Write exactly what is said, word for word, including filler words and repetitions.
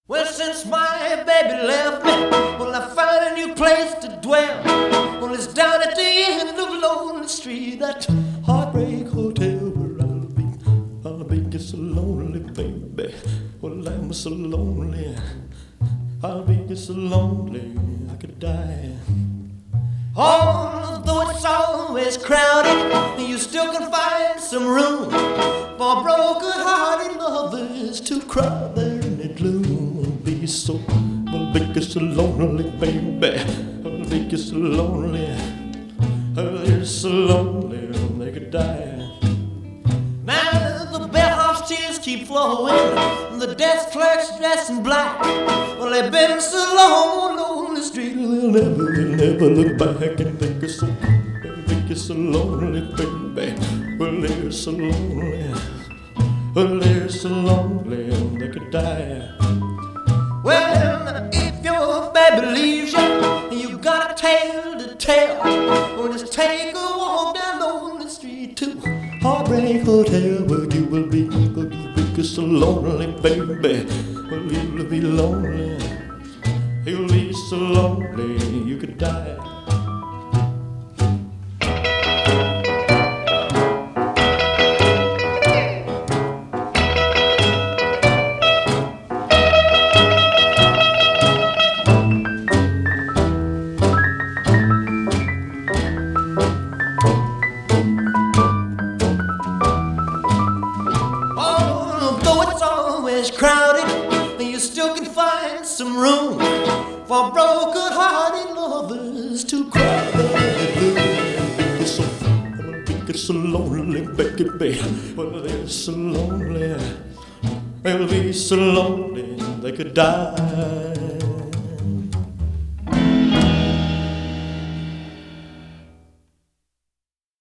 Well, since my baby left me, well, I found a new place to dwell. Well, it's down at the end of Lonely Street, that heartbreak hotel where I'll be. I'll be just so lonely, baby. Well, I'm so lonely. I'll be just so lonely, I could die. Although it's always crowded, you still can find some room for broken-hearted lovers to cry there in the gloom. I'll be so, I'll be so lonely, baby. I'll be so lonely. I'll be so lonely, they could die. Now the bellhop's tears keep flowing, the desk clerk's dressed in black. Well, they've been so long on Lonely Street, they'll never, they'll never look back and think it's so, think it's so lonely, baby. Well, they're so lonely, well, they're so lonely, they could die. Well, if your baby leaves you, and you got a tale to tell, well, just take a walk down Lonely Street to Heartbreak Hotel, where you will be, where you will be so lonely, baby. Well, you'll be lonely, you'll be so lonely, you could die. Crowded, and you still can find some room for broken-hearted lovers to cry their blue. So, well, they're so lonely, baby. Well, they're so lonely. They'll be so lonely they could die.